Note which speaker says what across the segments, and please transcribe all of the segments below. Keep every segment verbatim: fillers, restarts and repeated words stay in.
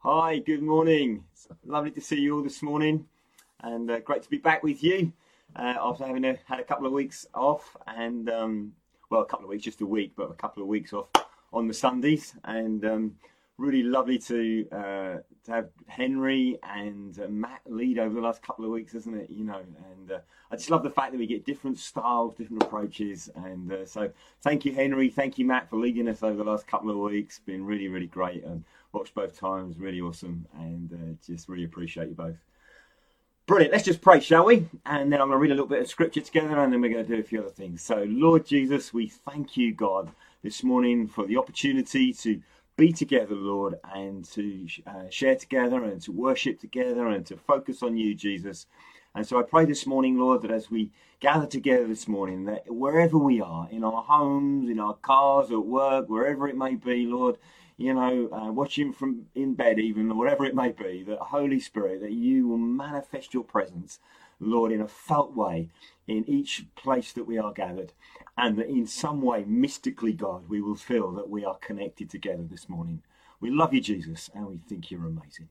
Speaker 1: Hi, good morning. It's lovely to see you all this morning, and uh, great to be back with you uh, after having a, had a couple of weeks off, and um, well, a couple of weeks, just a week, but a couple of weeks off on the Sundays, and um, really lovely to uh, to have Henry and uh, Matt lead over the last couple of weeks, isn't it? You know, and uh, I just love the fact that we get different styles, different approaches, and uh, so thank you, Henry, thank you, Matt, for leading us over the last couple of weeks. Been really, really great, and watched both times, really awesome, and uh, just really appreciate you both. Brilliant. Let's just pray, shall we? And then I'm going to read a little bit of scripture together, and then we're going to do a few other things. So, Lord Jesus, we thank you, God, this morning for the opportunity to be together, Lord, and to uh, share together and to worship together and to focus on you, Jesus. And so I pray this morning, Lord, that as we gather together this morning, that wherever we are, in our homes, in our cars, at work, wherever it may be, Lord, you know, uh, watching from in bed even, or whatever it may be, that Holy Spirit, that you will manifest your presence, Lord, in a felt way in each place that we are gathered, and that in some way, mystically, God, we will feel that we are connected together this morning. We love you, Jesus, and we think you're amazing.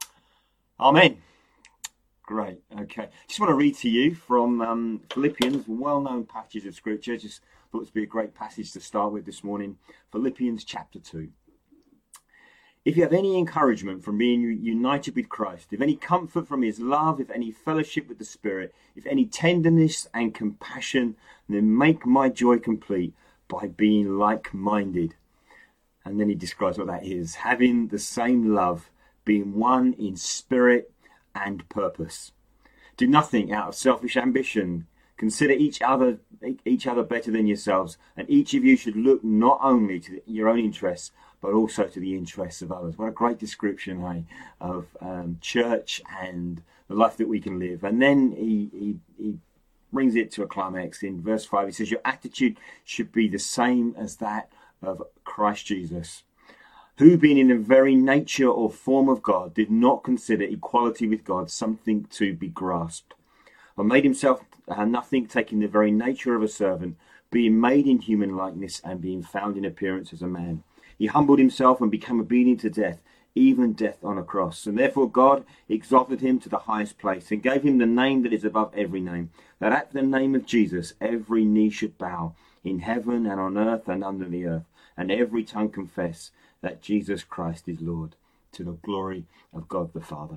Speaker 1: Amen. Great. Okay. Just want to read to you from um, Philippians, a well-known passage of Scripture. Just thought it would be a great passage to start with this morning. Philippians chapter two. If you have any encouragement from being united with Christ, if any comfort from his love, if any fellowship with the Spirit, if any tenderness and compassion, then make my joy complete by being like-minded. And then he describes what that is. Having the same love, being one in spirit and purpose. Do nothing out of selfish ambition. Consider each other each other better than yourselves, and each of you should look not only to your own interests, but also to the interests of others. What a great description, hey, of um, church and the life that we can live. And then he, he, he brings it to a climax in verse five. He says, your attitude should be the same as that of Christ Jesus, who being in the very nature or form of God, did not consider equality with God something to be grasped, but made himself uh, nothing, taking the very nature of a servant, being made in human likeness and being found in appearance as a man. He humbled himself and became obedient to death, even death on a cross. And therefore God exalted him to the highest place and gave him the name that is above every name, that at the name of Jesus every knee should bow, in heaven and on earth and under the earth, and every tongue confess that Jesus Christ is Lord, to the glory of God the Father.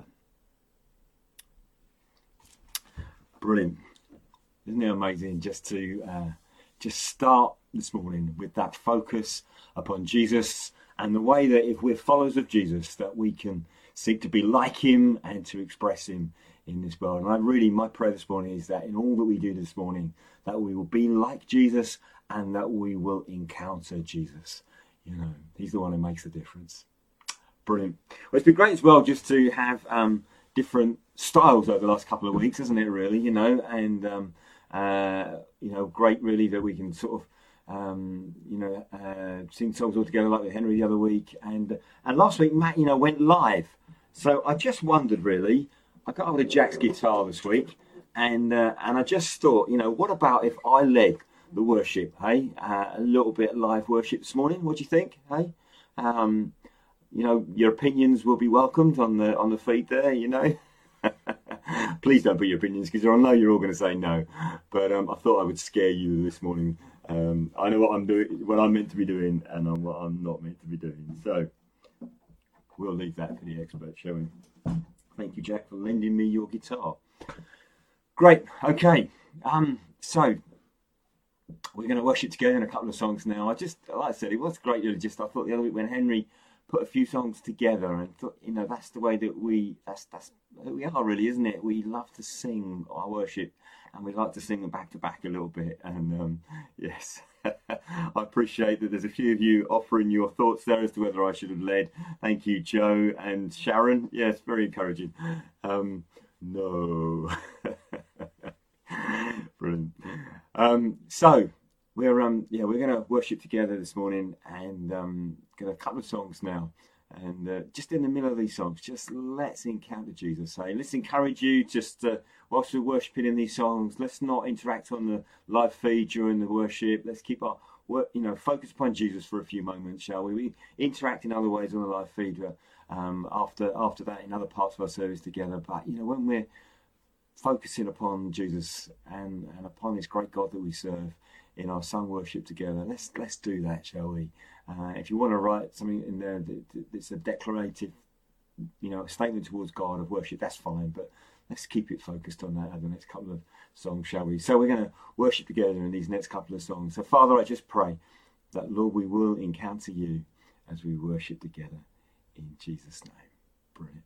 Speaker 1: Brilliant. Isn't it amazing just to uh, just start this morning with that focus upon Jesus, and the way that if we're followers of Jesus, that we can seek to be like him and to express him in this world. And I really, my prayer this morning is that in all that we do this morning, that we will be like Jesus and that we will encounter Jesus. You know, he's the one who makes the difference. Brilliant. Well, it's been great as well just to have um, different styles over the last couple of weeks, isn't it, really? You know, and, um, uh, you know, great really that we can sort of, um, you know, uh, sing songs all together like with Henry the other week. And and last week, Matt, you know, went live. So I just wondered, really, I got hold of Jack's guitar this week, and uh, and I just thought, you know, what about if I led the worship, hey? Uh, a little bit of live worship this morning. What do you think, hey? Um, you know, your opinions will be welcomed on the on the feed there, you know. Please don't put your opinions, because I know you're all going to say no. But um, I thought I would scare you this morning. Um, I know what I'm doing, what I'm meant to be doing, and what I'm not meant to be doing. So we'll leave that for the experts, shall we? Thank you, Jack, for lending me your guitar. Great. Okay. Um, so we're going to worship together in a couple of songs now. I just, like I said, it was great. Just I thought the other week when Henry put a few songs together, and thought, you know, that's the way that we, that's that's who we are, really, isn't it? We love to sing our worship, and we like to sing them back to back a little bit. And um, yes, I appreciate that there's a few of you offering your thoughts there as to whether I should have led. Thank you, Joe and Sharon. Yes, very encouraging. Um, no. Brilliant. Um, so we're um yeah we're going to worship together this morning, and um, got a couple of songs now, and uh, just in the middle of these songs, just let's encounter Jesus. Hey, let's encourage you just uh, whilst we're worshiping in these songs. Let's not interact on the live feed during the worship. Let's keep our work, you know, focus upon Jesus for a few moments, shall we? We interact in other ways on the live feed um, after after that in other parts of our service together. But you know, when we're focusing upon Jesus and, and upon this great God that we serve in our sung worship together, let's let's do that, shall we? Uh, if you want to write something in there that, that's a declarative, you know, a statement towards God of worship, that's fine. But let's keep it focused on that over the next couple of songs, shall we? So we're going to worship together in these next couple of songs. So Father, I just pray that, Lord, we will encounter you as we worship together in Jesus' name. Brilliant.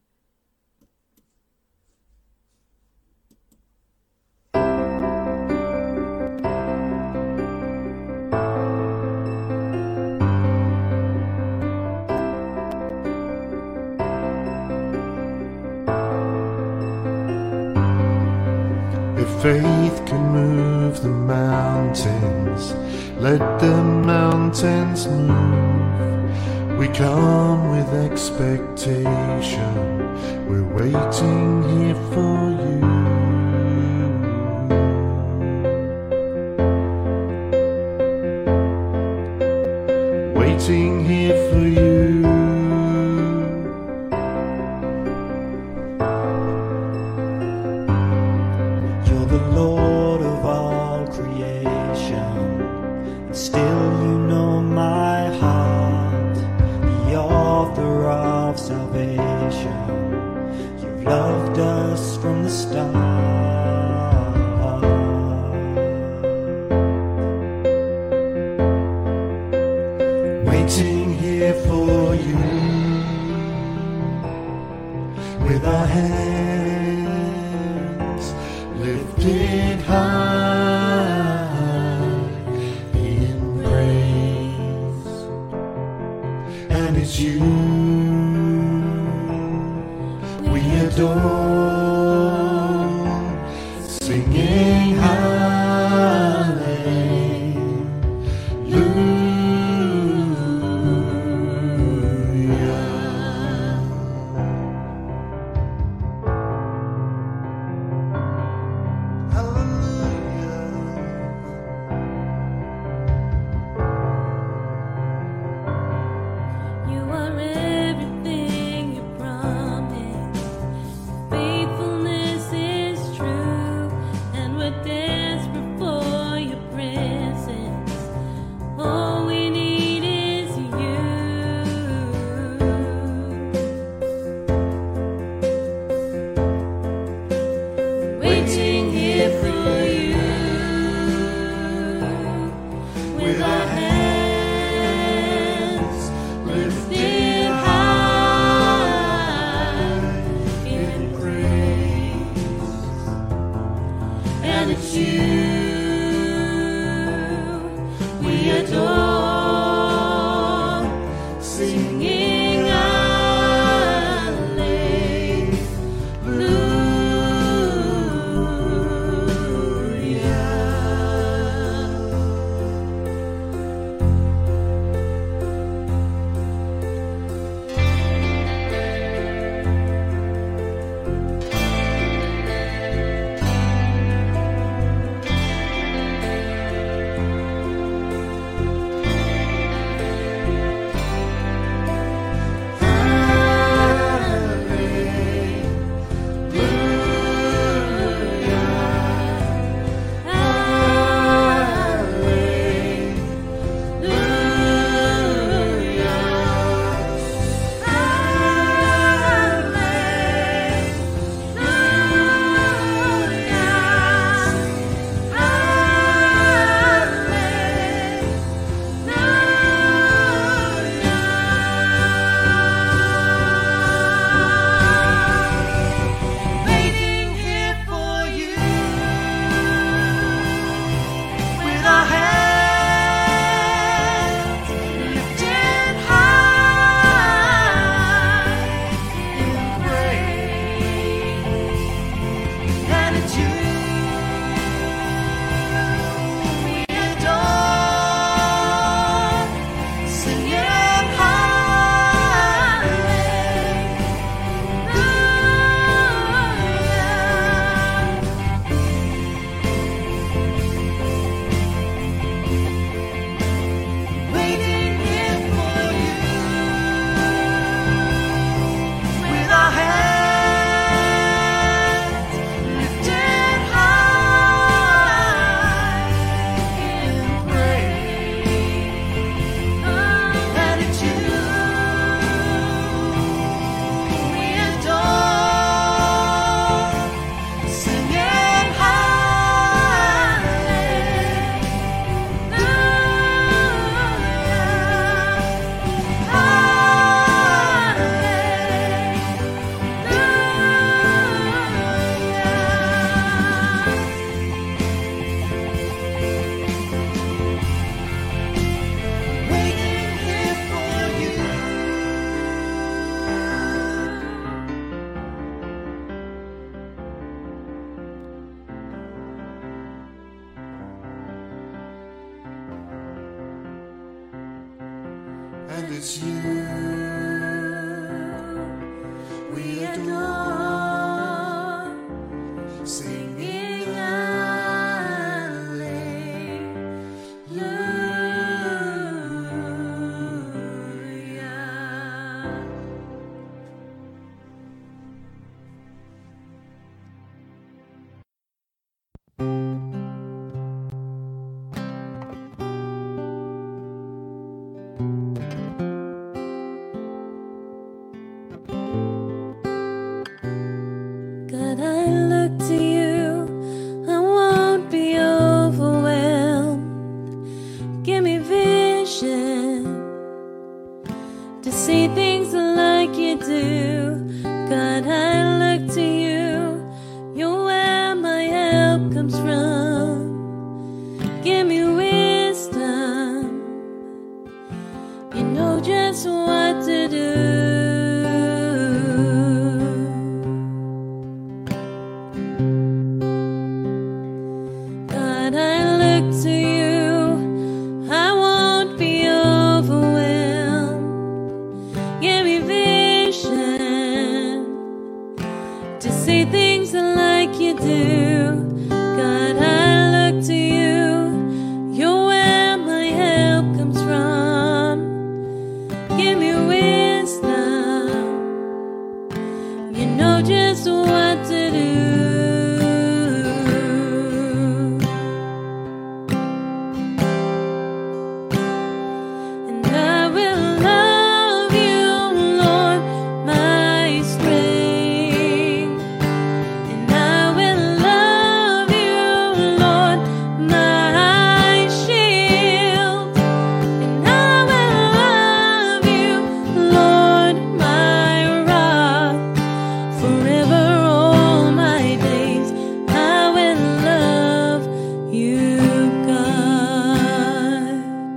Speaker 2: Faith can move the mountains, let the mountains move. We come with expectation, we're waiting here for you. Waiting here for you.
Speaker 3: Hallelujah.
Speaker 2: it's you we adore, singing hallelujah.
Speaker 3: God, I look to you, I won't be overwhelmed. Give me vision to see things like you do. God, I look to you, you're where my help comes from. Give me wisdom, you know just what to do. God, I look to you, I won't be overwhelmed. Give me vision to see things like you do. God, I look to you, you're where my help comes from. Give me wisdom, you know just what to do. And I will love you, Lord, my strength. And I will love you, Lord, my shield. And I will love you, Lord, my rock. Forever all my days I will love you, God.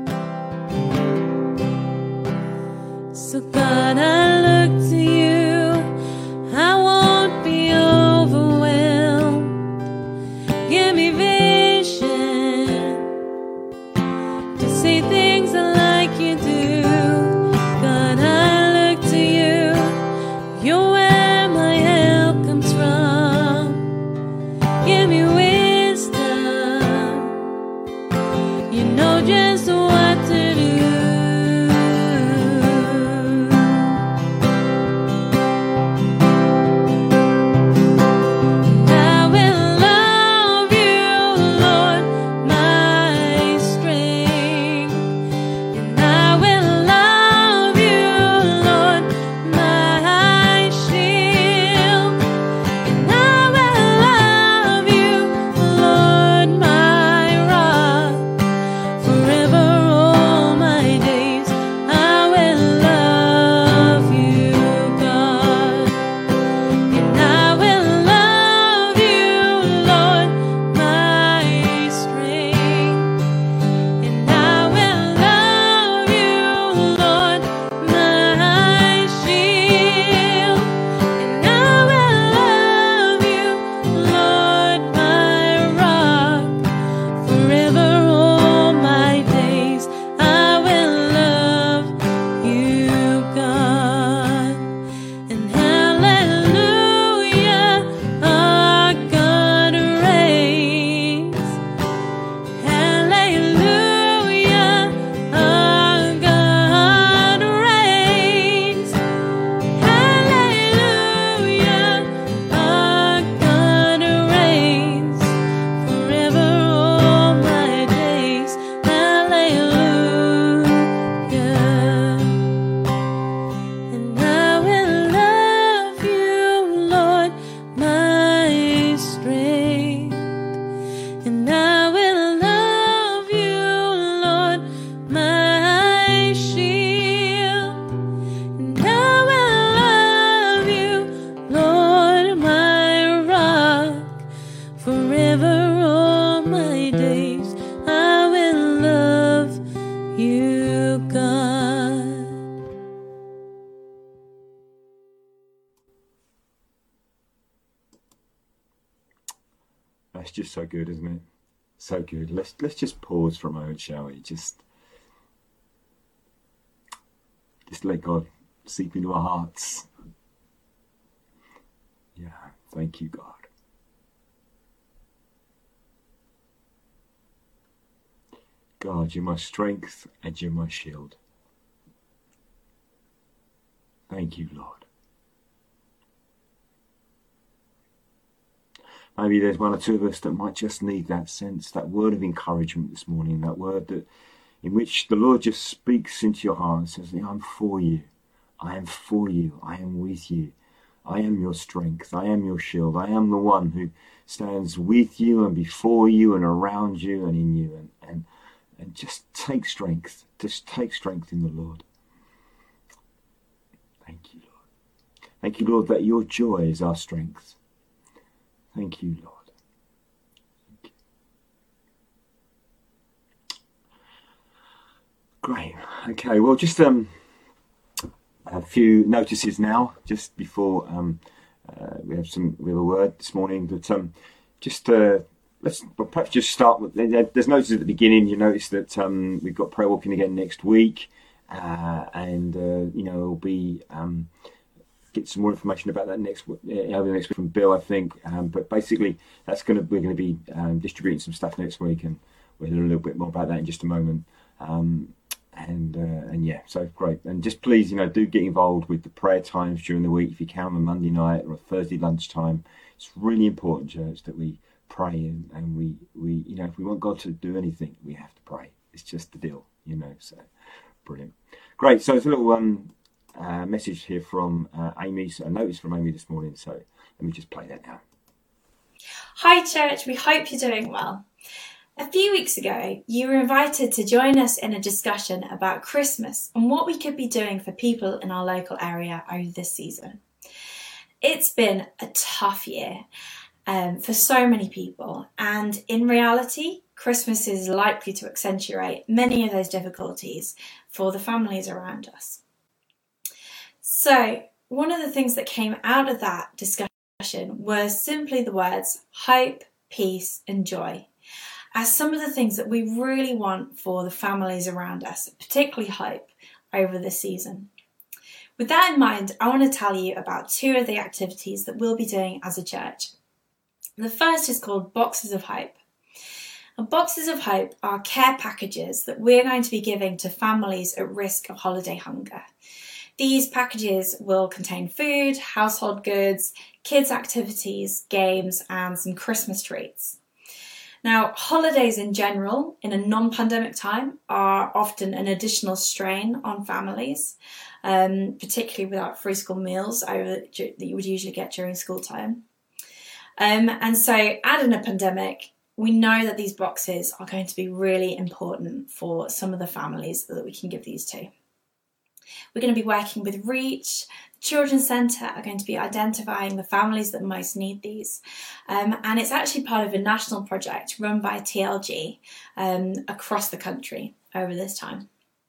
Speaker 3: So God, I look to you, I won't be overwhelmed. Give me vision to see things like you do. God, I look to you, you're where my help comes from. Give me wisdom, you know just what to do. And I will love you, Lord, my strength. And I will love you, Lord, my shield. And I will love you, Lord, my rock. Forever all my days I will love you, God. And I will love you, Lord, my strength. And I will love you, Lord, my shield. And I will love you, Lord, my rock. Forever all my days I will love you, God. And hallelujah, our God reigns. Hallelujah, our God reigns. Hallelujah, our God reigns. Forever all my days. Hallelujah. And I will love you, Lord, my strength. And I will love you, Lord, my shield. And I will love you, Lord, my rock. Forever all my days I will love you, God.
Speaker 1: That's just so good, isn't it? So good. Let's let's just pause for a moment, shall we? Just Just let God seep into our hearts. Yeah, thank you, God. God, you're my strength and you're my shield. Thank you, Lord. Maybe there's one or two of us that might just need that sense, that word of encouragement this morning, that word that in which the Lord just speaks into your heart and says, I'm for you. I am for you. I am with you. I am your strength. I am your shield. I am the one who stands with you and before you and around you and in you. And, and, and just take strength. Just take strength in the Lord. Thank you, Lord. Thank you, Lord, that your joy is our strength. Thank you, Lord. Thank you. Great. Okay, well, just um, a few notices now, just before um, uh, we have some we have a word this morning. But um, just uh, let's well, perhaps just start with. There's notices at the beginning. You notice that um, we've got prayer walking again next week, uh, and uh, you know it'll be. Um, Get some more information about that next uh, over the next week from Bill, I think. Um, but basically, that's going to we're going to be um, distributing some stuff next week, and we'll hear a little bit more about that in just a moment. Um, and uh, and yeah, so great. And just please, you know, do get involved with the prayer times during the week if you can on Monday night or Thursday lunchtime. It's really important, church, that we pray and, and we we you know if we want God to do anything, we have to pray. It's just the deal, you know. So brilliant, great. So it's a little um. Uh, message here from uh, Amy's, a notice from Amy this morning, so let me just play that now.
Speaker 4: Hi church, we hope you're doing well. A few weeks ago, you were invited to join us in a discussion about Christmas and what we could be doing for people in our local area over this season. It's been a tough year um, for so many people, and in reality, Christmas is likely to accentuate many of those difficulties for the families around us. So, one of the things that came out of that discussion were simply the words hope, peace, and joy, as some of the things that we really want for the families around us, particularly hope, over this season. With that in mind, I want to tell you about two of the activities that we'll be doing as a church. The first is called Boxes of Hope. And Boxes of Hope are care packages that we're going to be giving to families at risk of holiday hunger. These packages will contain food, household goods, kids' activities, games, and some Christmas treats. Now, holidays in general, in a non-pandemic time, are often an additional strain on families, um, particularly without free school meals over, that you would usually get during school time. Um, and so, add in a pandemic, we know that these boxes are going to be really important for some of the families that we can give these to. We're going to be working with Reach. The Children's Centre are going to be identifying the families that most need these. Um, and it's actually part of a national project run by T L G um, across the country over this time.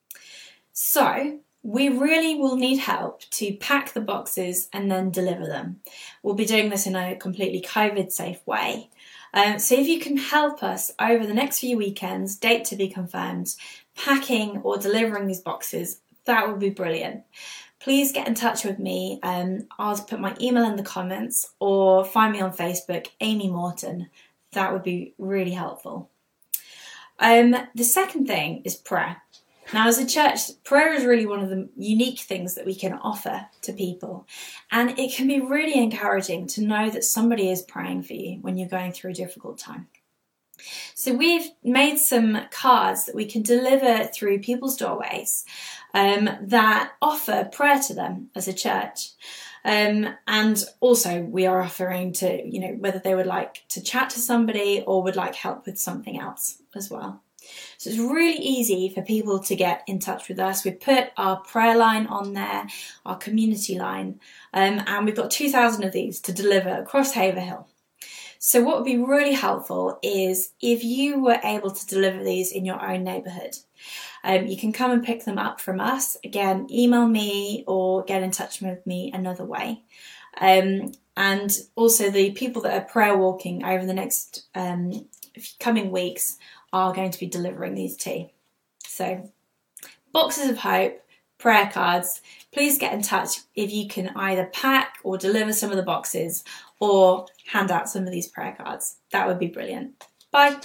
Speaker 4: So we really will need help to pack the boxes and then deliver them. We'll be doing this in a completely COVID safe way. Um, so if you can help us over the next few weekends, date to be confirmed, packing or delivering these boxes, that would be brilliant. Please get in touch with me. Um, I'll put my email in the comments or find me on Facebook, Amy Morton. That would be really helpful. Um, the second thing is prayer. Now, as a church, prayer is really one of the unique things that we can offer to people. And it can be really encouraging to know that somebody is praying for you when you're going through a difficult time. So we've made some cards that we can deliver through people's doorways um, that offer prayer to them as a church. Um, and also we are offering to, you know, whether they would like to chat to somebody or would like help with something else as well. So it's really easy for people to get in touch with us. We've put our prayer line on there, our community line, um, and we've got two thousand of these to deliver across Haverhill. So what would be really helpful is if you were able to deliver these in your own neighbourhood. Um, you can come and pick them up from us. Again, email me or get in touch with me another way. Um, and also the people that are prayer walking over the next um, coming weeks are going to be delivering these too. So, Boxes of Hope, prayer cards, please get in touch if you can either pack or deliver some of the boxes or hand out some of these prayer cards. That would be brilliant. Bye.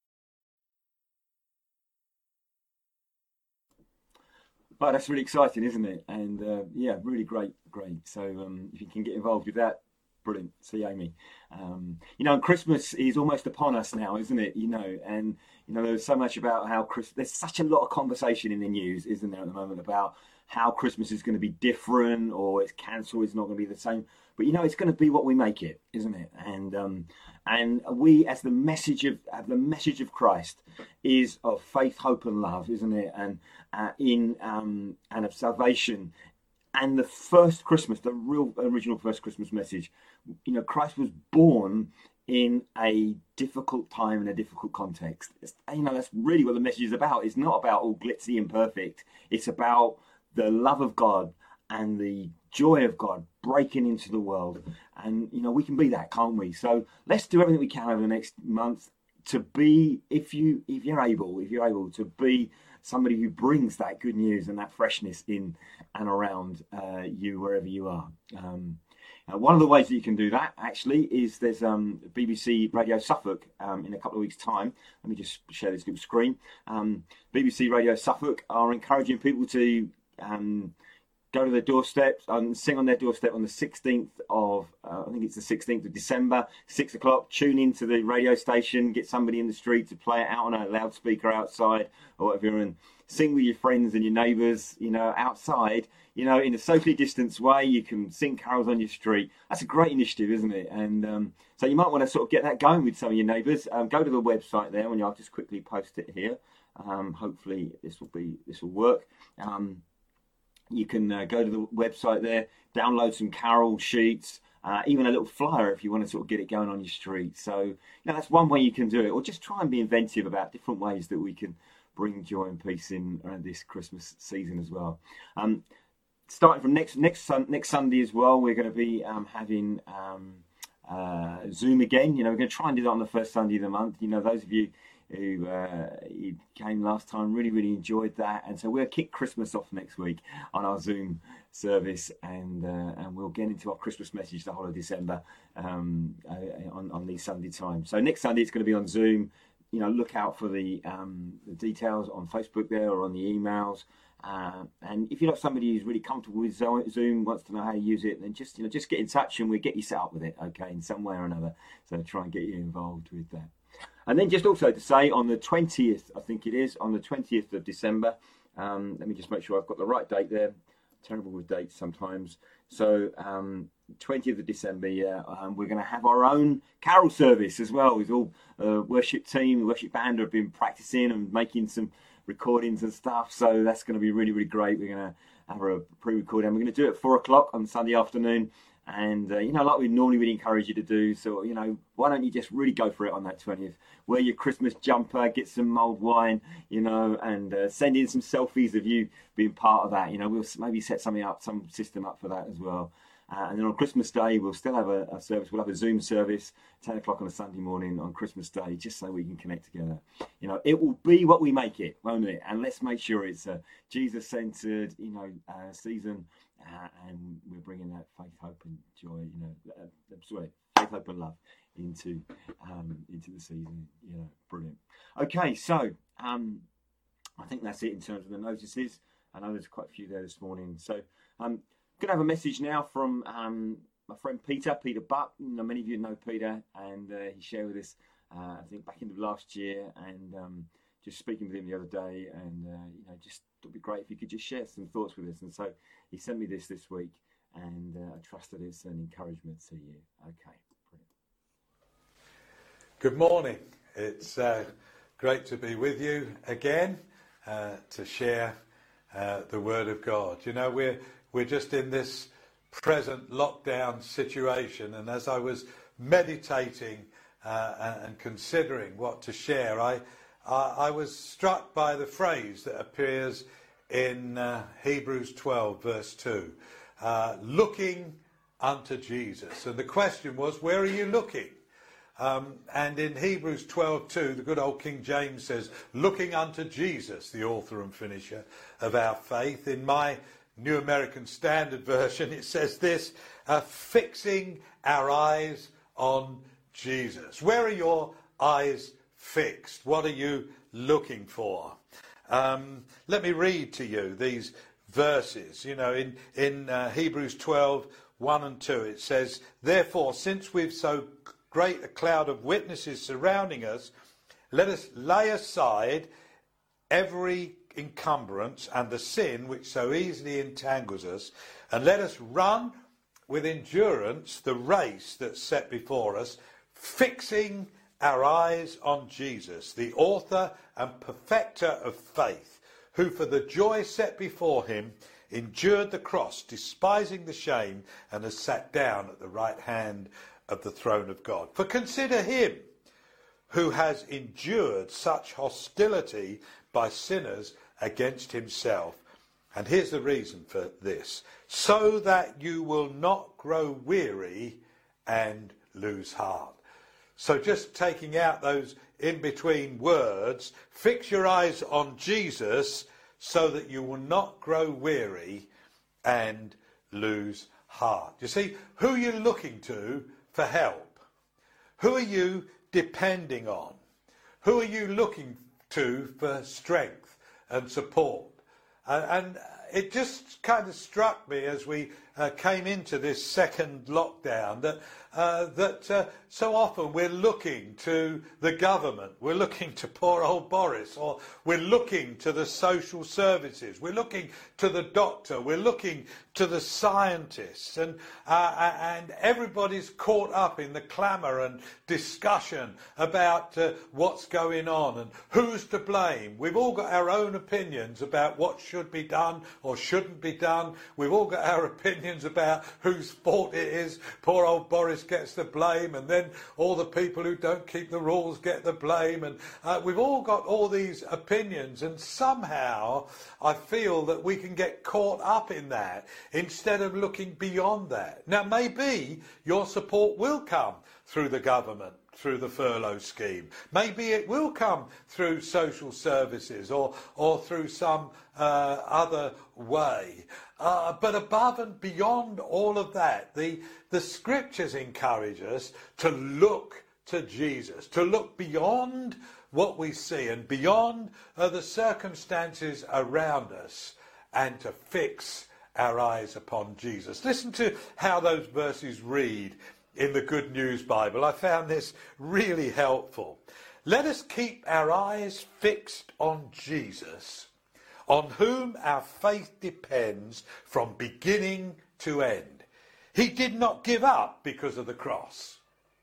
Speaker 1: But that's really exciting, isn't it? And uh, yeah, really great, great. So um, if you can get involved with that, brilliant. See Amy. Um, you know, and Christmas is almost upon us now, isn't it? You know, and you know, there's so much about how Chris. There's such a lot of conversation in the news, isn't there, at the moment about how Christmas is going to be different, or it's cancelled, it's not going to be the same. But you know, it's going to be what we make it, isn't it? And um, and we, as the message of the message of Christ, is of faith, hope, and love, isn't it? And uh, in um, and of salvation. And the first Christmas, the real original first Christmas message, you know, Christ was born in a difficult time, in a difficult context. It's, you know, that's really what the message is about. It's not about all glitzy and perfect. It's about the love of God and the joy of God breaking into the world. And, you know, we can be that, can't we? So let's do everything we can over the next month to be, if you, if you're able, if you're able to be somebody who brings that good news and that freshness in and around uh, you wherever you are. Um, uh, one of the ways that you can do that, actually, is there's um, B B C Radio Suffolk um, in a couple of weeks' time. Let me just share this little screen. Um, B B C Radio Suffolk are encouraging people to um, go to their doorsteps and sing on their doorstep on the sixteenth of, uh, I think it's the sixteenth of December, six o'clock. Tune into the radio station, get somebody in the street to play it out on a loudspeaker outside or whatever, and sing with your friends and your neighbours, you know, outside, you know, in a socially distanced way. You can sing carols on your street. That's a great initiative, isn't it? And um, so you might want to sort of get that going with some of your neighbours. Um, go to the website there, and I'll just quickly post it here. Um, hopefully this will be this will work. Um, You can uh, go to the website there, download some carol sheets, uh, even a little flyer if you want to sort of get it going on your street. So, you know, that's one way you can do it. Or just try and be inventive about different ways that we can bring joy and peace in around this Christmas season as well. Um, starting from next next sun, next Sunday as well, we're going to be um, having um, uh, Zoom again. You know, we're going to try and do that on the first Sunday of the month. You know, those of you who uh, came last time really, really enjoyed that, and so we'll kick Christmas off next week on our Zoom service, and uh, and we'll get into our Christmas message the whole of December um, uh, on on these Sunday times. So next Sunday it's going to be on Zoom. You know, look out for the, um, the details on Facebook there or on the emails. Uh, and if you're not somebody who's really comfortable with Zoom, wants to know how to use it, then just you know just get in touch and we'll get you set up with it, okay, in some way or another. So try and get you involved with that. And then just also to say on the twentieth, I think it is, on the twentieth of December, um, let me just make sure I've got the right date there. Terrible with dates sometimes. So um, twentieth of December, yeah, um, we're going to have our own carol service as well. With all uh, worship team, the worship band have been practicing and making some recordings and stuff. So that's going to be really, really great. We're going to have a pre-recording. We're going to do it at four o'clock on Sunday afternoon. And, uh, you know, like we normally would encourage you to do. So, you know, why don't you just really go for it on that twentieth? Wear your Christmas jumper, get some mulled wine, you know, and uh, send in some selfies of you being part of that. You know, we'll maybe set something up, some system up for that as well. Uh, and then on Christmas Day, we'll still have a, a service. We'll have a Zoom service, ten o'clock on a Sunday morning on Christmas Day, just so we can connect together. You know, it will be what we make it, won't it? And let's make sure it's a Jesus-centered, you know, uh, season. Uh, and we're bringing that faith, hope, and joy, you know, uh, sorry, faith, hope, and love into um, into the season. You know, brilliant. Okay, so um, I think that's it in terms of the notices. I know there's quite a few there this morning. So I'm um, going to have a message now from um, my friend Peter, Peter Butt. You know, many of you know Peter, and uh, he shared with us, uh, I think, back in the last year, and um, just speaking with him the other day, and uh, you know, just it'd be great if you could just share some thoughts with us. And so he sent me this this week, and uh, I trust that it's an encouragement to you. Okay, brilliant.
Speaker 5: Good morning. It's uh, great to be with you again uh, to share uh, the Word of God. You know, we're we're just in this present lockdown situation, and as I was meditating uh, and considering what to share, I. I was struck by the phrase that appears in uh, Hebrews twelve, verse two, uh, looking unto Jesus. And the question was, where are you looking? Um, and in Hebrews twelve two, the good old King James says, looking unto Jesus, the author and finisher of our faith. In my New American Standard Version, it says this, uh, fixing our eyes on Jesus. Where are your eyes fixed? What are you looking for? Um, let me read to you these verses. You know, in, in uh, Hebrews twelve one and two, it says, therefore, since we've so great a cloud of witnesses surrounding us, let us lay aside every encumbrance and the sin which so easily entangles us, and let us run with endurance the race that's set before us, fixing our eyes on Jesus, the author and perfecter of faith, who for the joy set before him endured the cross, despising the shame, and has sat down at the right hand of the throne of God. For consider him who has endured such hostility by sinners against himself. And here's the reason for this. So that you will not grow weary and lose heart. So just taking out those in-between words, fix your eyes on Jesus so that you will not grow weary and lose heart. You see, who are you looking to for help? Who are you depending on? Who are you looking to for strength and support? Uh, and it just kind of struck me as we uh, came into this second lockdown that uh, that uh, so often we're looking to the government, we're looking to poor old Boris, or we're looking to the social services, we're looking to the doctor, we're looking to the scientists, and uh, and everybody's caught up in the clamour and discussion about uh, what's going on and who's to blame. We've all got our own opinions about what should be done or shouldn't be done. We've all got our opinions about whose fault it is. Poor old Boris gets the blame, and then all the people who don't keep the rules get the blame, and uh, we've all got all these opinions, and somehow I feel that we can get caught up in that instead of looking beyond that. Now maybe your support will come through the government, through the furlough scheme. Maybe it will come through social services or or through some uh, other way. Uh, but above and beyond all of that, the, the scriptures encourage us to look to Jesus, to look beyond what we see and beyond uh, the circumstances around us, and to fix our eyes upon Jesus. Listen to how those verses read in the Good News Bible. I found this really helpful. Let us keep our eyes fixed on Jesus, on whom our faith depends from beginning to end. He did not give up because of the cross.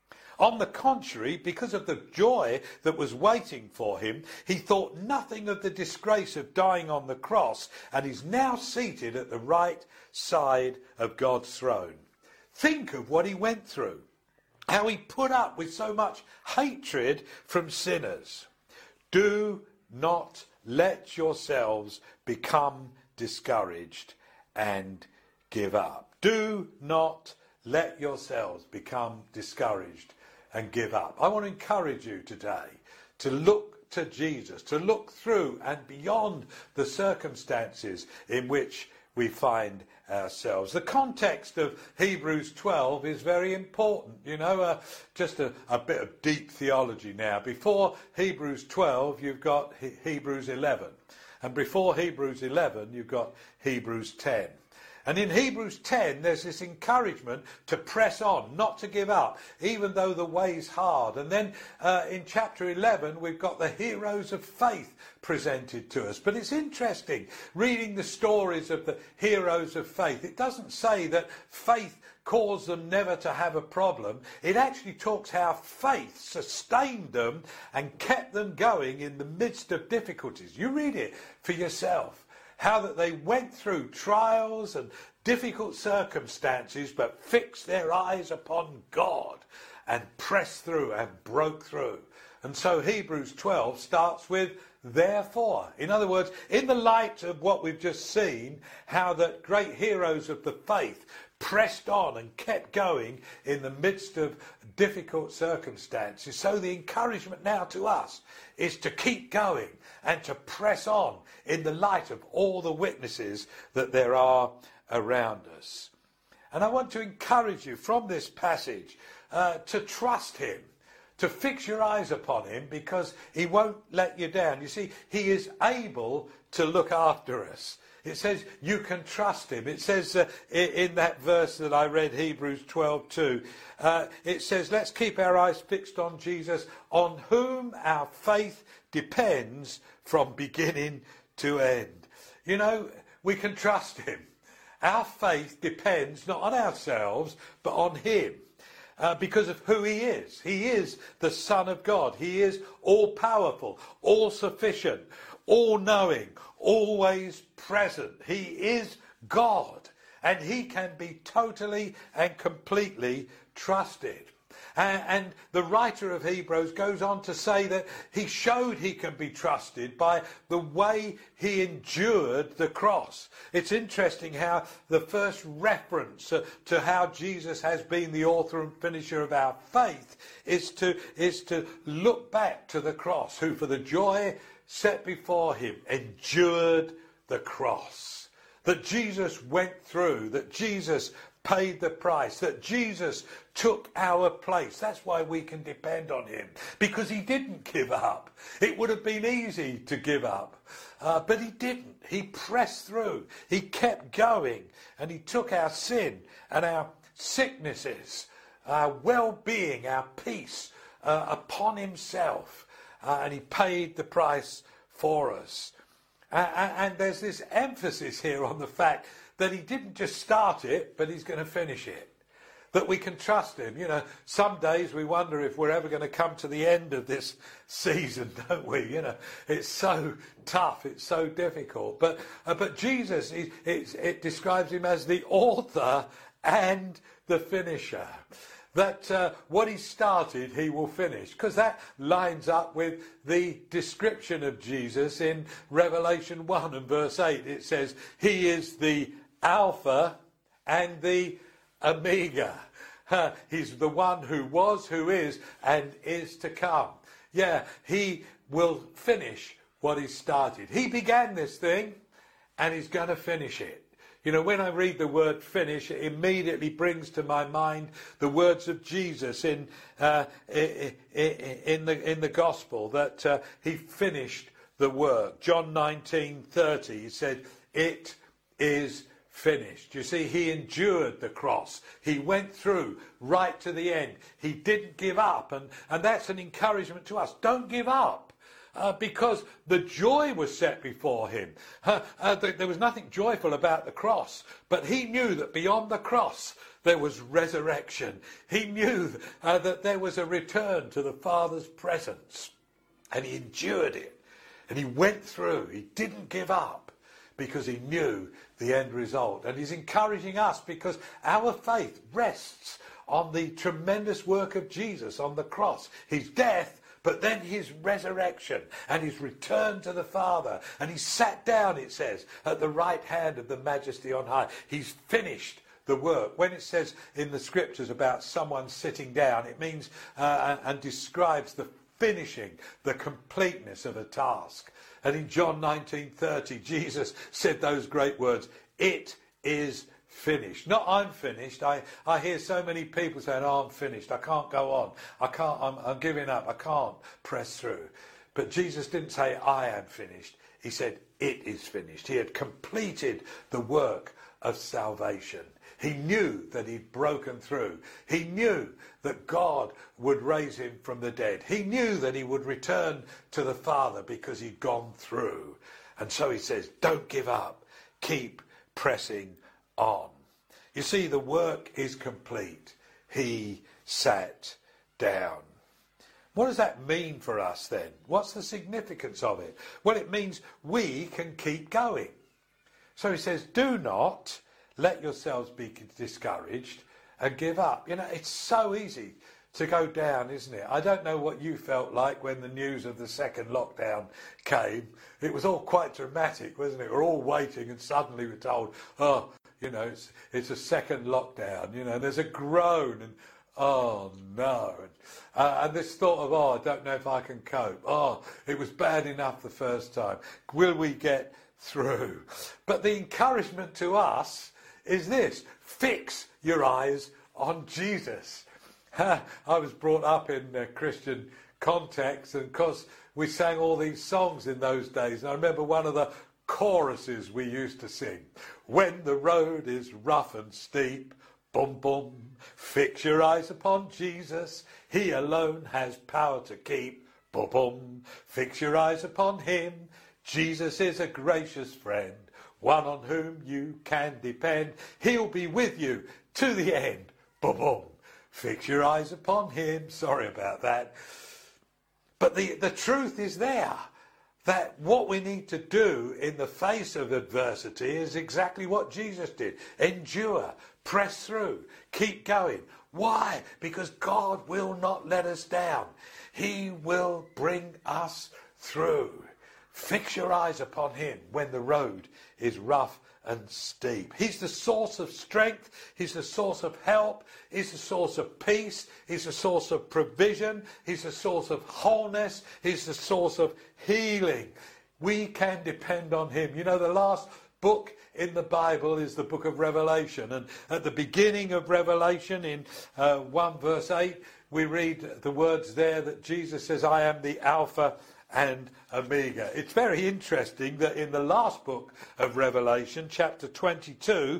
Speaker 5: On the contrary, because of the joy that was waiting for him, he thought nothing of the disgrace of dying on the cross, and is now seated at the right side of God's throne. Think of what he went through, how he put up with so much hatred from sinners. Do not let yourselves become discouraged and give up. Do not let yourselves become discouraged and give up. I want to encourage you today to look to Jesus, to look through and beyond the circumstances in which we find ourselves. The context of Hebrews twelve is very important. You know, uh, just a, a bit of deep theology now. Before Hebrews twelve, you've got he- Hebrews eleven. And before Hebrews eleven, you've got Hebrews ten. And in Hebrews ten, there's this encouragement to press on, not to give up, even though the way's hard. And then uh, in chapter eleven, we've got the heroes of faith presented to us. But it's interesting, reading the stories of the heroes of faith. It doesn't say that faith caused them never to have a problem. It actually talks how faith sustained them and kept them going in the midst of difficulties. You read it for yourself. How that they went through trials and difficult circumstances, but fixed their eyes upon God and pressed through and broke through. And so Hebrews twelve starts with therefore. In other words, in the light of what we've just seen, how that great heroes of the faith pressed on and kept going in the midst of difficult circumstances. So the encouragement now to us is to keep going and to press on in the light of all the witnesses that there are around us. And I want to encourage you from this passage uh, to trust him, to fix your eyes upon him, because he won't let you down. You see, he is able to look after us. It says you can trust him. It says uh, in, in that verse that I read, Hebrews twelve two, uh, it says, let's keep our eyes fixed on Jesus, on whom our faith depends from beginning to end. You know, we can trust him. Our faith depends not on ourselves, but on him. Uh, because of who he is. He is the Son of God. He is all-powerful, all-sufficient, all-knowing, always present. He is God, and he can be totally and completely trusted. And, and the writer of Hebrews goes on to say that he showed he can be trusted by the way he endured the cross. It's interesting how the first reference uh, to how Jesus has been the author and finisher of our faith is to, is to look back to the cross, who for the joy set before him endured the cross. That Jesus went through, that Jesus paid the price, that Jesus took our place. That's why we can depend on him, because he didn't give up. It would have been easy to give up, uh, but he didn't. He pressed through. He kept going, and he took our sin and our sicknesses, our well-being, our peace uh, upon himself, uh, and he paid the price for us. Uh, and there's this emphasis here on the fact that he didn't just start it, but he's going to finish it. That we can trust him. You know, some days we wonder if we're ever going to come to the end of this season, don't we? You know, it's so tough, it's so difficult. But uh, but Jesus, it, it, it describes him as the author and the finisher. That uh, what he started, he will finish. Because that lines up with the description of Jesus in Revelation one and verse eight. It says, he is the Alpha and the Omega. Uh, he's the one who was, who is, and is to come. Yeah, he will finish what he started. He began this thing, and he's going to finish it. You know, when I read the word finish, it immediately brings to my mind the words of Jesus in uh, in the in the gospel, that uh, he finished the work. John nineteen thirty, he said, "It is finished." You see, he endured the cross. He went through right to the end. He didn't give up, and and that's an encouragement to us. Don't give up. Uh, because the joy was set before him. Uh, uh, th- there was nothing joyful about the cross, but he knew that beyond the cross there was resurrection. He knew uh, that there was a return to the Father's presence, and he endured it, and he went through. He didn't give up because he knew the end result. And he's encouraging us because our faith rests on the tremendous work of Jesus on the cross, his death, but then his resurrection and his return to the Father. And he sat down, it says, at the right hand of the Majesty on high. He's finished the work. When it says in the scriptures about someone sitting down, it means uh, and describes the finishing, the completeness of a task. And in John nineteen thirty, Jesus said those great words, "It is finished." Not "I'm finished." I, I hear so many people saying, "Oh, I'm finished. I can't go on. I can't, I'm, I'm giving up. I can't press through." But Jesus didn't say, "I am finished." He said, "It is finished." He had completed the work of salvation. He knew that he'd broken through. He knew that God would raise him from the dead. He knew that he would return to the Father because he'd gone through. And so he says, don't give up. Keep pressing on. You see, the work is complete. He sat down. What does that mean for us then? What's the significance of it? Well, it means we can keep going. So he says, do not let yourselves be discouraged and give up. You know, it's so easy to go down, isn't it? I don't know what you felt like when the news of the second lockdown came. It was all quite dramatic, wasn't it? We're all waiting and suddenly we're told, oh, You know, it's, it's a second lockdown, you know, there's a groan and, oh no. And, uh, and this thought of, oh, I don't know if I can cope. Oh, it was bad enough the first time. Will we get through? But the encouragement to us is this: fix your eyes on Jesus. I was brought up in a Christian context, and because we sang all these songs in those days, and I remember one of the choruses we used to sing: when the road is rough and steep, boom, boom, fix your eyes upon Jesus, he alone has power to keep, boom, boom, fix your eyes upon him, Jesus is a gracious friend, one on whom you can depend, he'll be with you to the end, boom, boom, fix your eyes upon him. Sorry about that. But the, the truth is there, that what we need to do in the face of adversity is exactly what Jesus did. Endure, press through, keep going. Why? Because God will not let us down. He will bring us through. Fix your eyes upon him when the road is rough and steep. He's the source of strength. He's the source of help. He's the source of peace. He's the source of provision. He's the source of wholeness. He's the source of healing. We can depend on him. You know, the last book in the Bible is the book of Revelation. And at the beginning of Revelation, in uh, one verse eight, we read the words there that Jesus says, I am the Alpha and Omega. It's very interesting that in the last book of Revelation, chapter twenty-two,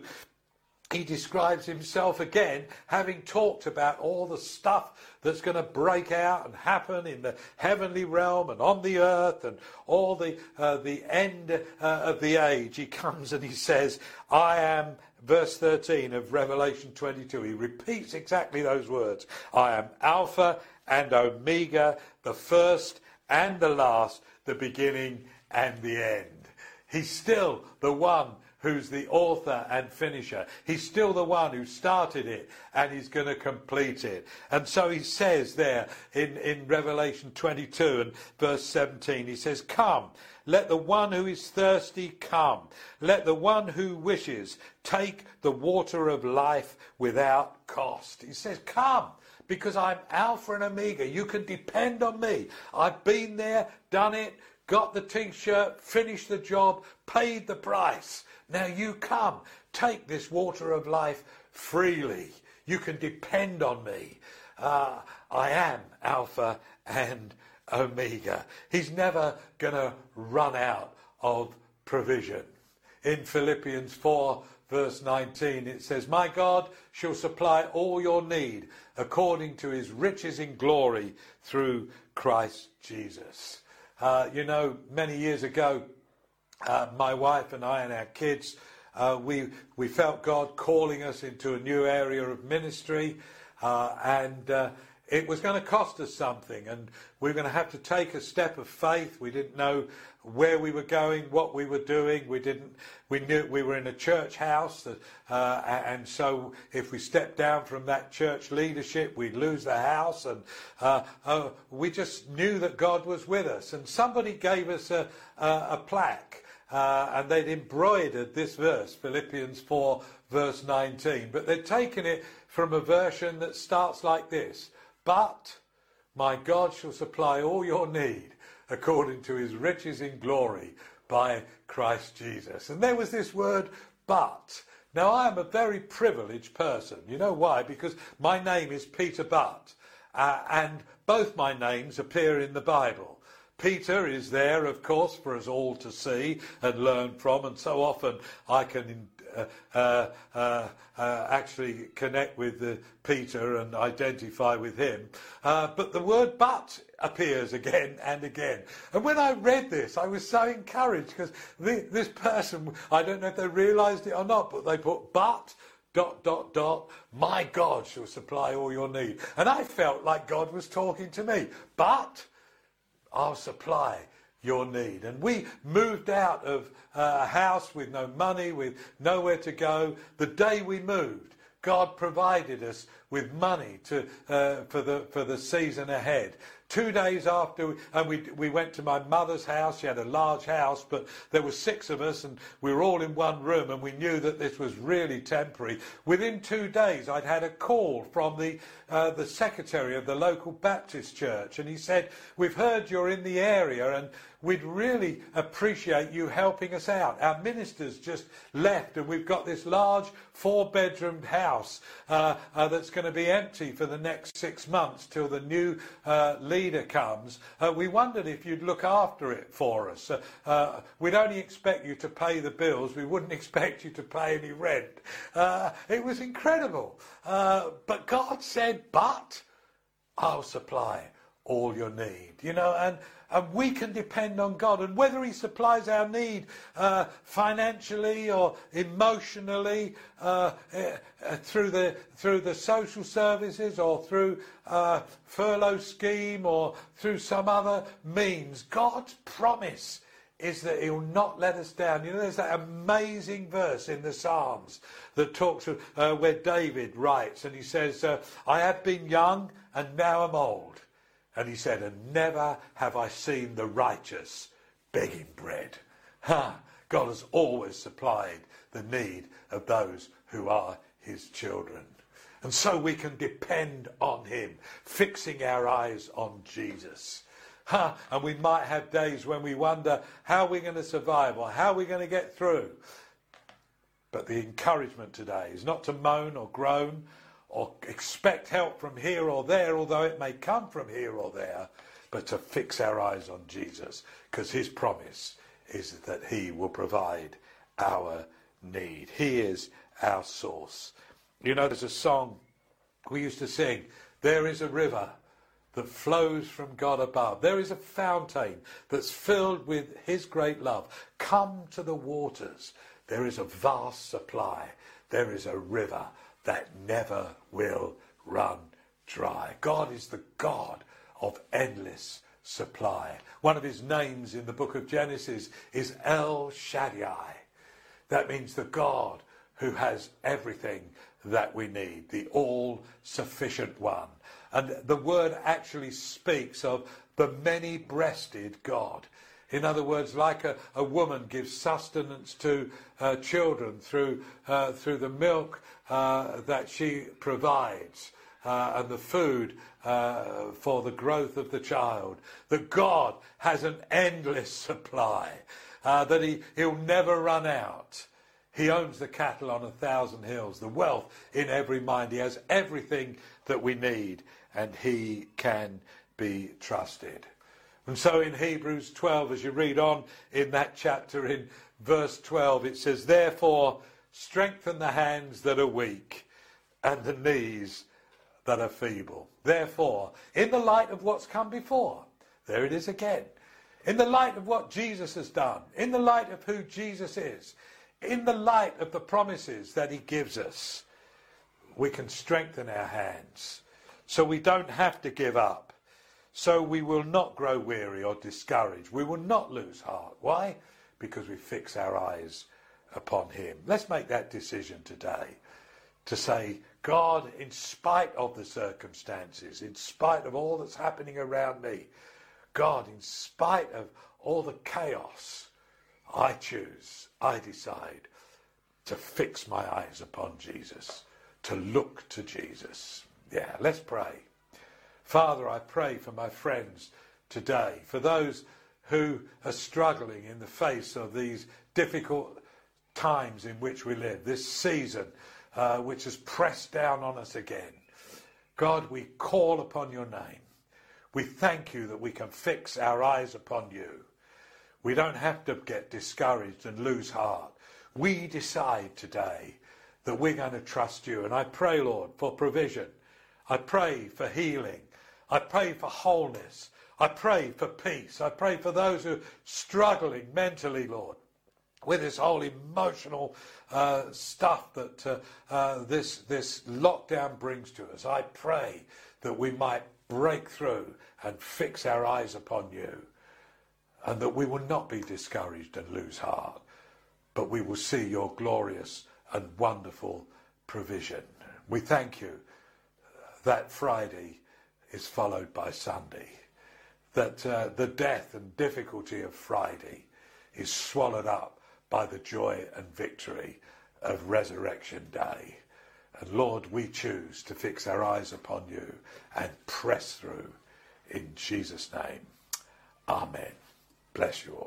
Speaker 5: he describes himself again, having talked about all the stuff that's going to break out and happen in the heavenly realm and on the earth and all the uh, the end uh, of the age. He comes and he says, I am, verse thirteen of Revelation twenty-two, he repeats exactly those words. I am Alpha and Omega, the first and the last, the beginning and the end. He's still the one who's the author and finisher. He's still the one who started it, and he's going to complete it. And so he says there in, in Revelation twenty-two and verse seventeen, he says, come, let the one who is thirsty come. Let the one who wishes take the water of life without cost. He says, come. Because I'm Alpha and Omega. You can depend on me. I've been there, done it, got the t-shirt, finished the job, paid the price. Now you come. Take this water of life freely. You can depend on me. Uh, I am Alpha and Omega. He's never going to run out of provision. In Philippians four, verse nineteen, it says, my God shall supply all your need according to his riches in glory through Christ Jesus. Uh, you know, many years ago, uh, my wife and I and our kids, uh, we we felt God calling us into a new area of ministry, uh, and uh, it was going to cost us something, and we were going to have to take a step of faith. We didn't know where we were going, what we were doing. We didn't. We knew we were in a church house, uh, and so if we stepped down from that church leadership, we'd lose the house. And uh, uh, we just knew that God was with us. And somebody gave us a, a, a plaque, uh, and they'd embroidered this verse, Philippians four, verse nineteen. But they'd taken it from a version that starts like this: but my God shall supply all your need according to his riches in glory by Christ Jesus. And there was this word, but. Now, I am a very privileged person. You know why? Because my name is Peter Butt, uh, and both my names appear in the Bible. Peter is there, of course, for us all to see and learn from, and so often I can uh, uh, uh, uh, actually connect with uh, Peter and identify with him. Uh, but the word but appears again and again. And when I read this, I was so encouraged, because this person, I don't know if they realised it or not, but they put but, dot, dot, dot, my God shall supply all your need. And I felt like God was talking to me. But I'll supply your need. And we moved out of uh, a house with no money, with nowhere to go. The day we moved, God provided us with money to uh, for the for the season ahead. Two days after, and we we went to my mother's house. She had a large house, but there were six of us, and we were all in one room, and we knew that this was really temporary. Within two days, I'd had a call from the uh, the secretary of the local Baptist church, and he said, "We've heard you're in the area, and we'd really appreciate you helping us out. Our minister's just left, and we've got this large four-bedroomed house uh, uh, that's going to be empty for the next six months till the new uh, leader comes. Uh, we wondered if you'd look after it for us. Uh, uh, we'd only expect you to pay the bills. We wouldn't expect you to pay any rent." Uh, it was incredible. Uh, but God said, "But I'll supply all your need." You know, and And we can depend on God. And whether he supplies our need uh, financially or emotionally, uh, uh, through the through the social services or through uh, furlough scheme or through some other means, God's promise is that he'll not let us down. You know, there's that amazing verse in the Psalms that talks of uh, where David writes, and he says, uh, "I have been young and now I'm old." And he said, "And never have I seen the righteous begging bread." Ha! God has always supplied the need of those who are his children. And so we can depend on him, fixing our eyes on Jesus. Ha! And we might have days when we wonder how we're going to survive or how we're going to get through. But the encouragement today is not to moan or groan or expect help from here or there, although it may come from here or there, but to fix our eyes on Jesus, because his promise is that he will provide our need. He is our source. You know, there's a song we used to sing, "There is a river that flows from God above. There is a fountain that's filled with his great love. Come to the waters. There is a vast supply. There is a river that never will run dry." God is the God of endless supply. One of his names in the book of Genesis is El Shaddai. That means the God who has everything that we need, the all-sufficient one. And the word actually speaks of the many-breasted God. In other words, like a, a woman gives sustenance to uh, children through uh, through the milk uh, that she provides uh, and the food uh, for the growth of the child, that God has an endless supply, uh, that he, he'll never run out. He owns the cattle on a thousand hills, the wealth in every mind. He has everything that we need, and he can be trusted. And so in Hebrews twelve, as you read on in that chapter, in verse twelve, it says, "Therefore strengthen the hands that are weak and the knees that are feeble." Therefore, in the light of what's come before, there it is again, in the light of what Jesus has done, in the light of who Jesus is, in the light of the promises that he gives us, we can strengthen our hands so we don't have to give up. So we will not grow weary or discouraged. We will not lose heart. Why? Because we fix our eyes upon him. Let's make that decision today to say, God, in spite of the circumstances, in spite of all that's happening around me, God, in spite of all the chaos, I choose, I decide to fix my eyes upon Jesus, to look to Jesus. Yeah, let's pray. Father, I pray for my friends today, for those who are struggling in the face of these difficult times in which we live, this season uh, which has pressed down on us again. God, we call upon your name. We thank you that we can fix our eyes upon you. We don't have to get discouraged and lose heart. We decide today that we're going to trust you. And I pray, Lord, for provision. I pray for healing. I pray for wholeness. I pray for peace. I pray for those who are struggling mentally, Lord, with this whole emotional uh, stuff that uh, uh, this, this lockdown brings to us. I pray that we might break through and fix our eyes upon you, and that we will not be discouraged and lose heart, but we will see your glorious and wonderful provision. We thank you that Friday is followed by Sunday. that uh, the death and difficulty of Friday is swallowed up by the joy and victory of Resurrection Day. And Lord, we choose to fix our eyes upon you and press through in Jesus' name. Amen. Bless you all.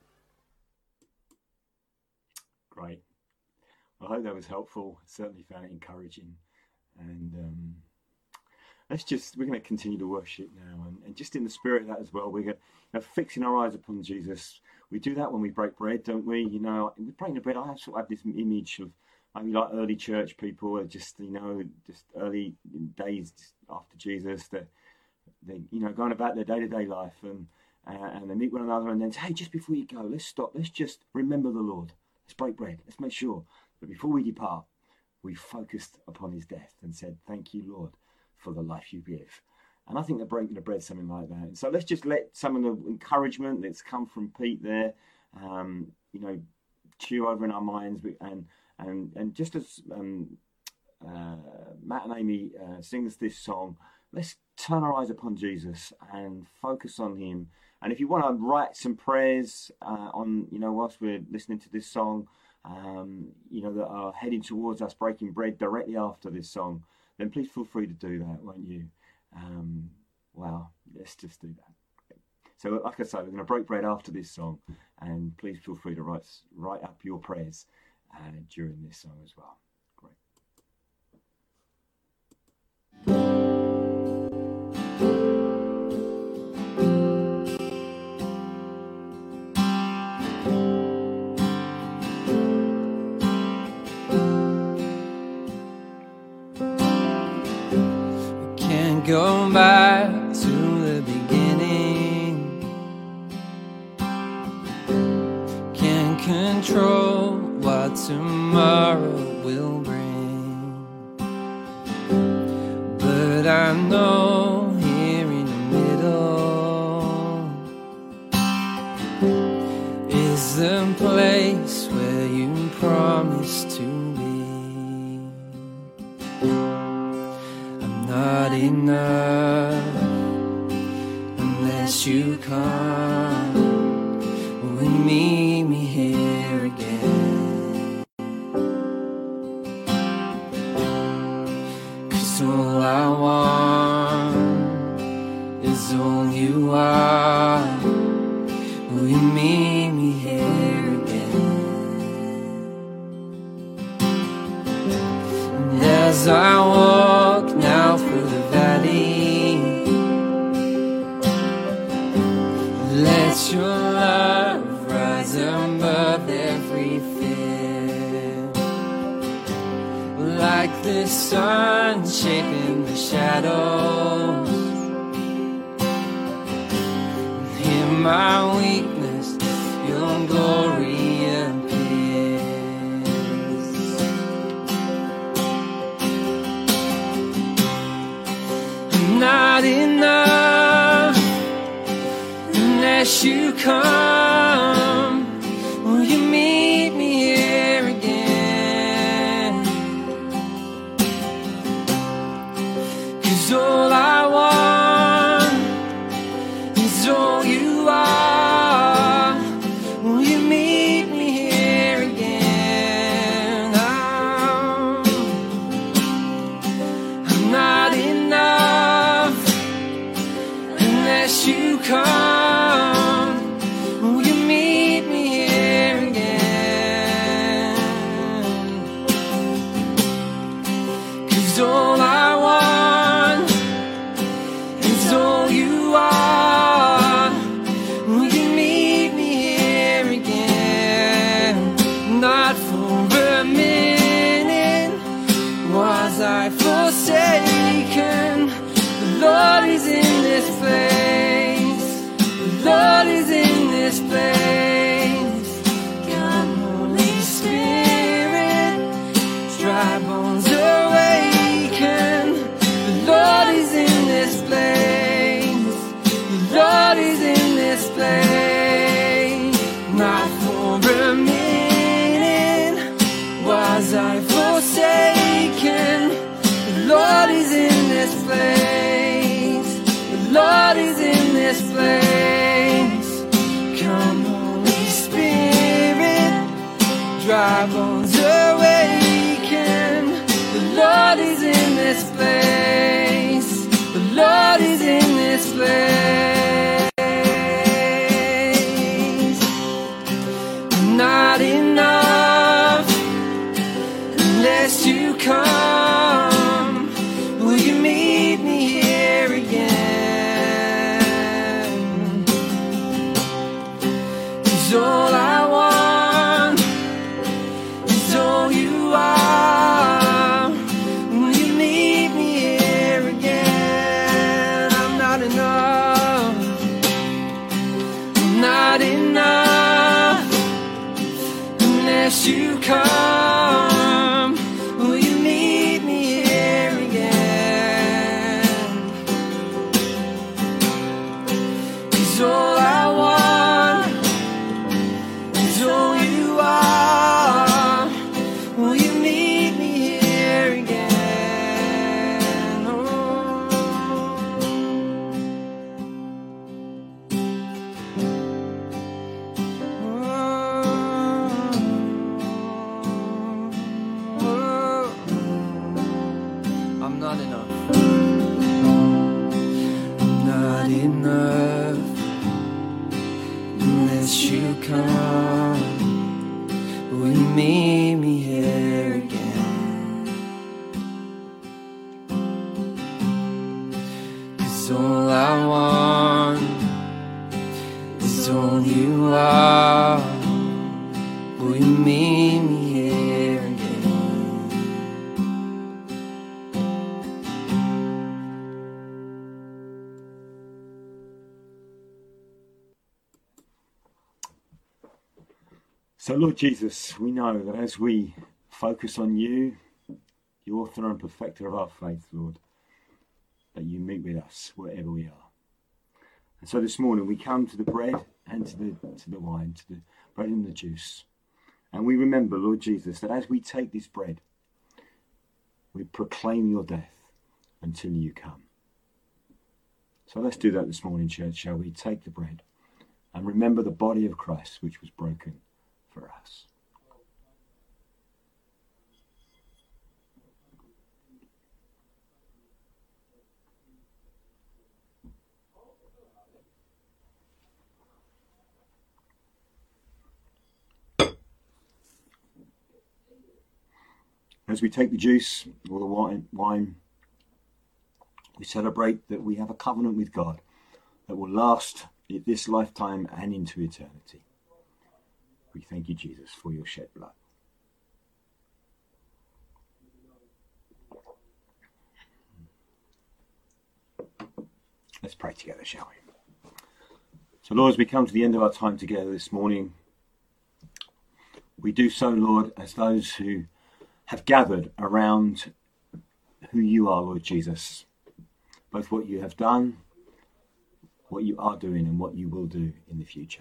Speaker 1: Great. I hope that was helpful. Certainly found it encouraging. And um, let's just, we're going to continue to worship now. And, and just in the spirit of that as well, we're going to, you know, fixing our eyes upon Jesus. We do that when we break bread, don't we? You know, we break the bread. I sort of have this image of maybe like early church people, just, you know, just early days after Jesus, that they, you know, going about their day-to-day life, and uh, and they meet one another and then say, hey, just before you go, let's stop. Let's just remember the Lord. Let's break bread. Let's make sure that before we depart, we focused upon his death and said, thank you, Lord, for the life you give. And I think that breaking the bread is something like that. So let's just let some of the encouragement that's come from Pete there, um, you know, chew over in our minds. And and and just as um, uh, Matt and Amy uh, sings this song, let's turn our eyes upon Jesus and focus on him. And if you want to write some prayers uh, on, you know, whilst we're listening to this song, um, you know, that are heading towards us breaking bread directly after this song, then please feel free to do that, won't you? Um, wow, let's just do that. So, like I say, we're going to break bread after this song, and please feel free to write write up your prayers uh, during this song as well. Great.
Speaker 6: Go back to the beginning. Can't control what tomorrow will bring, but I know here in the middle is the place where you promised to be. Not enough unless you come and meet me here again. 'Cause all I want is all you are. Will you meet me here again? And as I walk now through the valley, let your love rise above every fear, like the sun shaping the shadows. In my weakness, your glory appears. Not enough unless you come. Will you meet me here again? 'Cause all I want is all you are. Will you meet me here again? I'm, I'm not enough unless you come. Will you meet me here again? 'Cause all I want is all you are. Will you meet me here again? Not for a minute was I forsaken. The Lord is in this place. The Lord is in this place. Come, Holy Spirit, dry bones awaken. The Lord is in this place. The Lord is in this place. Not for a minute was I forsaken. The Lord is in this place. The Lord is in this this place. Come, Holy Spirit, dry bones awaken. The Lord is in this place. The Lord is in this place. Not enough unless you come. Will you meet me here again? 'Cause all I want is all you are. Will you meet me here again? I'm not enough. I'm not enough unless you come. Will you meet me here again? 'Cause all I want is all you are. Will you meet me here again? Oh. I'm not enough. I'm not enough unless you come. Will you meet me here again? 'Cause all I want is all you are. Will you meet me here again?
Speaker 1: So, Lord Jesus, we know that as we focus on you, the author and perfecter of our faith, Lord, that you meet with us wherever we are. And so this morning we come to the bread and to the to the wine, to the bread and the juice. And we remember, Lord Jesus, that as we take this bread, we proclaim your death until you come. So let's do that this morning, church, shall we? Take the bread and remember the body of Christ, which was broken for us. As we take the juice or the wine, wine, we celebrate that we have a covenant with God that will last in this lifetime and into eternity. We thank you, Jesus, for your shed blood. Let's pray together, shall we? So, Lord, as we come to the end of our time together this morning, we do so, Lord, as those who have gathered around who you are, Lord Jesus. Both what you have done, what you are doing, and what you will do in the future.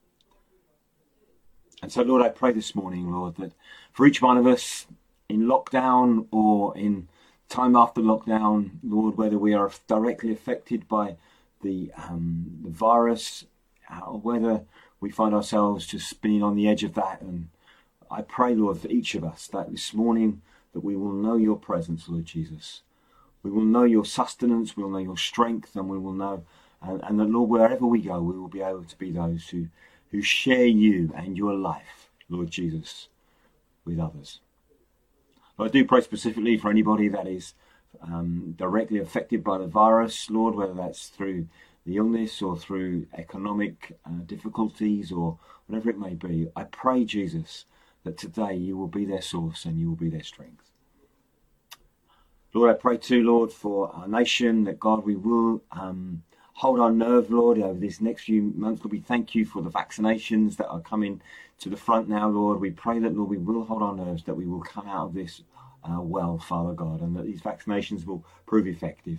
Speaker 1: And so, Lord, I pray this morning, Lord, that for each one of us in lockdown or in time after lockdown, Lord, whether we are directly affected by the, um, the virus or whether we find ourselves just being on the edge of that. And I pray, Lord, for each of us that this morning that we will know your presence, Lord Jesus. We will know your sustenance, we will know your strength, and we will know, and, and that, Lord, wherever we go, we will be able to be those who who share you and your life, Lord Jesus, with others. Lord, I do pray specifically for anybody that is um, directly affected by the virus, Lord, whether that's through the illness or through economic uh, difficulties or whatever it may be. I pray, Jesus, that today you will be their source and you will be their strength. Lord, I pray too, Lord, for our nation, that God, we will um, hold our nerve, Lord, over these next few months. Lord, we thank you for the vaccinations that are coming to the front now, Lord. We pray that, Lord, we will hold our nerves, that we will come out of this uh, well, Father God, and that these vaccinations will prove effective.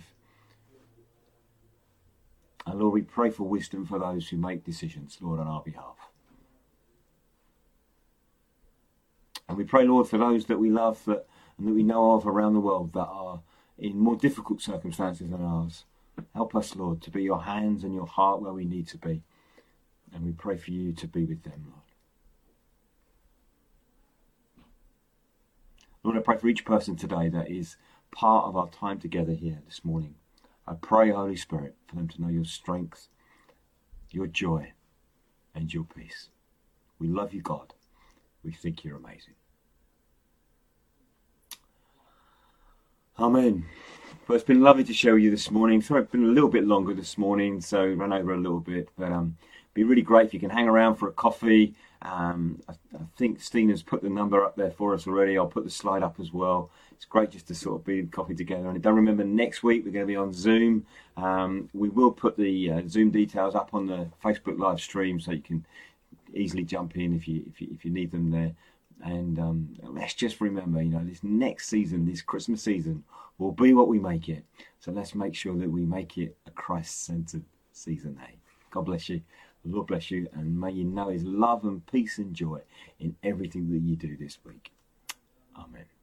Speaker 1: And Lord, we pray for wisdom for those who make decisions, Lord, on our behalf. And we pray, Lord, for those that we love that, and that we know of around the world that are in more difficult circumstances than ours. Help us, Lord, to be your hands and your heart where we need to be. And we pray for you to be with them, Lord. Lord, I pray for each person today that is part of our time together here this morning. I pray, Holy Spirit, for them to know your strength, your joy, and your peace. We love you, God. We think you're amazing. Amen. Well, it's been lovely to share with you this morning. Sorry, it's been a little bit longer this morning, so run over a little bit. But um, it'd be really great if you can hang around for a coffee. Um, I, I think Stina's put the number up there for us already. I'll put the slide up as well. It's great just to sort of be in coffee together. And don't remember, next week we're going to be on Zoom. Um, we will put the uh, Zoom details up on the Facebook live stream, so you can easily jump in if you if you, if you need them there. And um, let's just remember, you know, this next season, this Christmas season, will be what we make it. So let's make sure that we make it a Christ-centered season, eh? God bless you. The Lord bless you. And may you know his love and peace and joy in everything that you do this week. Amen.